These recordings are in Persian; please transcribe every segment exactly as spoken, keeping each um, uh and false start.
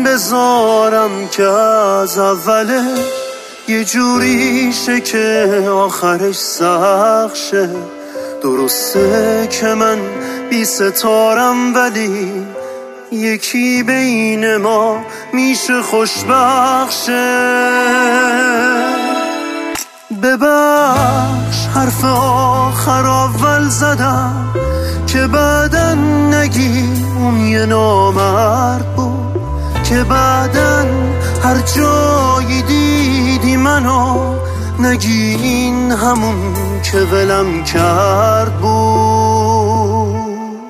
بذارم که از اوله یه جوری شه که آخرش سخت شه. درسته که من بی ستارم ولی یکی بین ما میشه خوشبخت شه. ببخش حرف آخر اول زدم که بعدن نگی اون یه نامرد بود، که بعدن هر جایی دیدی منو نگی این همون که ولم کرد بود.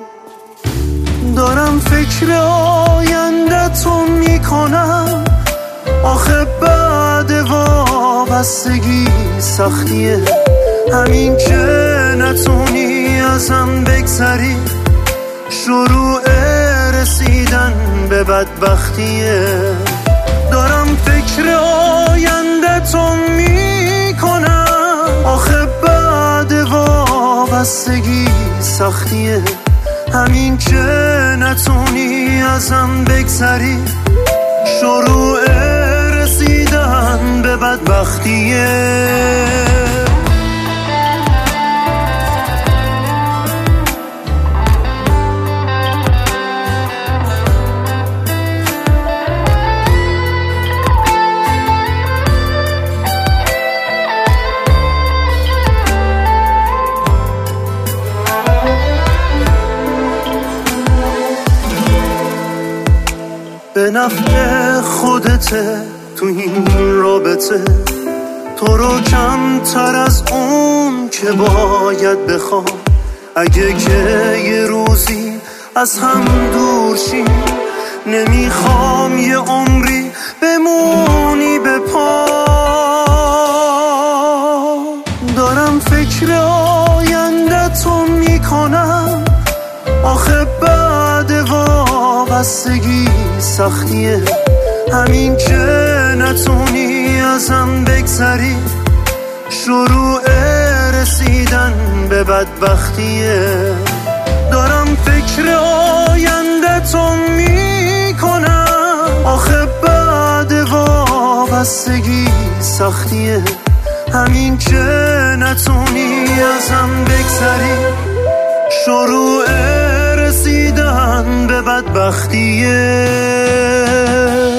دارم فکر آینده تو میکنم، آخه بعد وابستگی سختیه، همین که نتونی ازم بگذری شروع رسیدن به بدبختیه. دارم فکر آینده تو میکنم، آخه بعد وابستگی سختیه، همین که نتونی ازم بگذری شروع رسیدن به بدبختیه. به نفع خودته تو این رابطه، تو رو کمتر از اون که باید بخوام. اگه که یه روزی از هم دور شیم، نمیخوام یه عمری بمونی به پا. دارم فکر آینده تو میکنم، آخه بعد وابستگی سختیه، همین که نتونی ازم بگذری شروع رسیدن به بدبختیه. دارم فکر آینده تو میکنم، آخه بعد وابستگی سختیه، همین که نتونی ازم بگذری شروع رسیدن به بدبختیه.